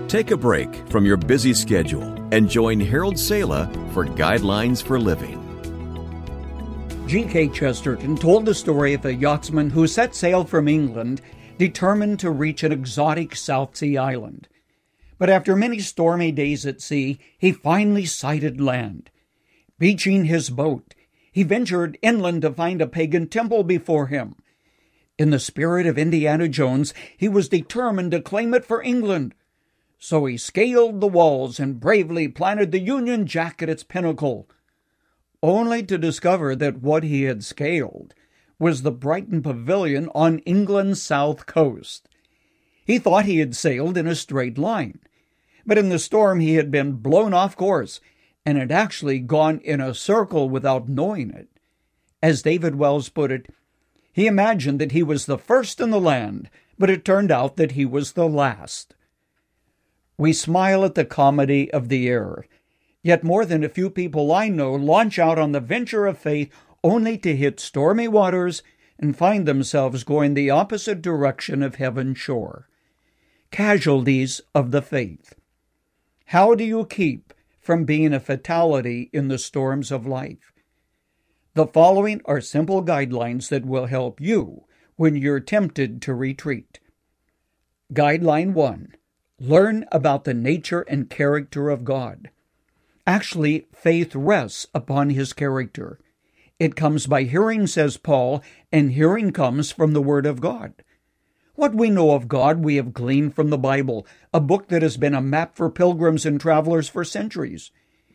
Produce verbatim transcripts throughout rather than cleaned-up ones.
Take a break from your busy schedule and join Harold Sala for Guidelines for Living. G K Chesterton told the story of a yachtsman who set sail from England, determined to reach an exotic South Sea island. But after many stormy days at sea, he finally sighted land. Beaching his boat, he ventured inland to find a pagan temple before him. In the spirit of Indiana Jones, he was determined to claim it for England. So he scaled the walls and bravely planted the Union Jack at its pinnacle, only to discover that what he had scaled was the Brighton Pavilion on England's south coast. He thought he had sailed in a straight line, but in the storm he had been blown off course and had actually gone in a circle without knowing it. As David Wells put it, he imagined that he was the first in the land, but it turned out that he was the last. We smile at the comedy of the air, yet more than a few people I know launch out on the venture of faith only to hit stormy waters and find themselves going the opposite direction of heaven's shore. Casualties of the faith. How do you keep from being a fatality in the storms of life? The following are simple guidelines that will help you when you're tempted to retreat. Guideline one. Learn about the nature and character of God. Actually, faith rests upon His character. It comes by hearing, says Paul, and hearing comes from the Word of God. What we know of God we have gleaned from the Bible, a book that has been a map for pilgrims and travelers for centuries.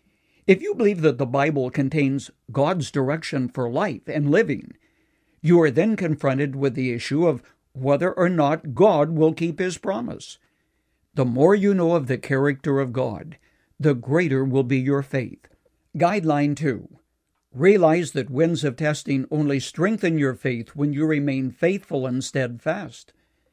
If you believe that the Bible contains God's direction for life and living, you are then confronted with the issue of whether or not God will keep His promise. The more you know of the character of God, the greater will be your faith. Guideline two. Realize that winds of testing only strengthen your faith when you remain faithful and steadfast.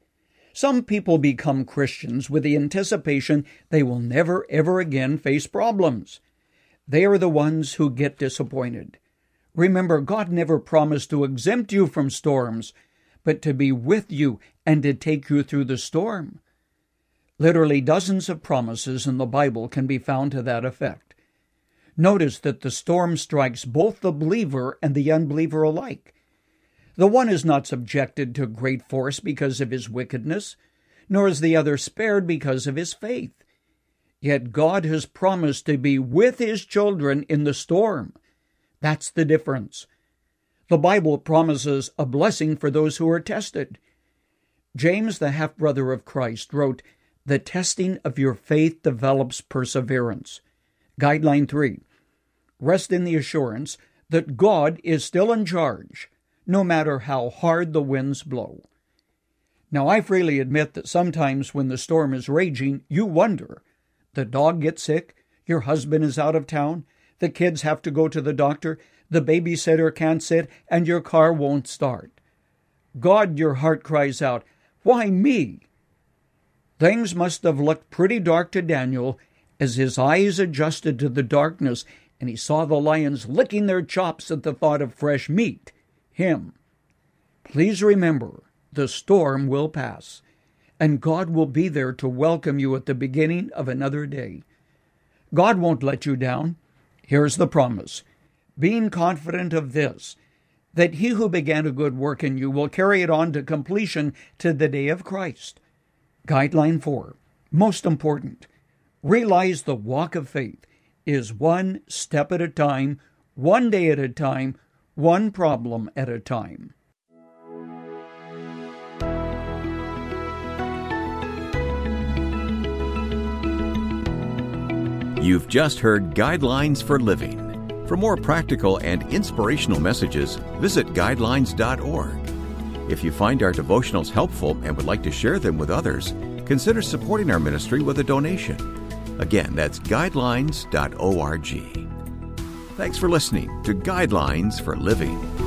Some people become Christians with the anticipation they will never, ever again face problems. They are the ones who get disappointed. Remember, God never promised to exempt you from storms, but to be with you and to take you through the storm. Literally dozens of promises in the Bible can be found to that effect. Notice that the storm strikes both the believer and the unbeliever alike. The one is not subjected to great force because of his wickedness, nor is the other spared because of his faith. Yet God has promised to be with His children in the storm. That's the difference. The Bible promises a blessing for those who are tested. James, the half-brother of Christ, wrote, "The testing of your faith develops perseverance." Guideline three. Rest in the assurance that God is still in charge, no matter how hard the winds blow. Now, I freely admit that sometimes when the storm is raging, you wonder. The dog gets sick, your husband is out of town, the kids have to go to the doctor, the babysitter can't sit, and your car won't start. God, your heart cries out, "Why me?" Things must have looked pretty dark to Daniel as his eyes adjusted to the darkness and he saw the lions licking their chops at the thought of fresh meat, him. Please remember, the storm will pass, and God will be there to welcome you at the beginning of another day. God won't let you down. Here's the promise. Being confident of this, that He who began a good work in you will carry it on to completion to the day of Christ. Guideline four, most important, realize the walk of faith is one step at a time, one day at a time, one problem at a time. You've just heard Guidelines for Living. For more practical and inspirational messages, visit guidelines dot org. If you find our devotionals helpful and would like to share them with others, consider supporting our ministry with a donation. Again, that's guidelines dot org. Thanks for listening to Guidelines for Living.